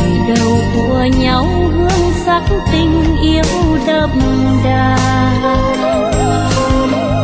đầu của nhau hương sắc tình yêu đậm đà.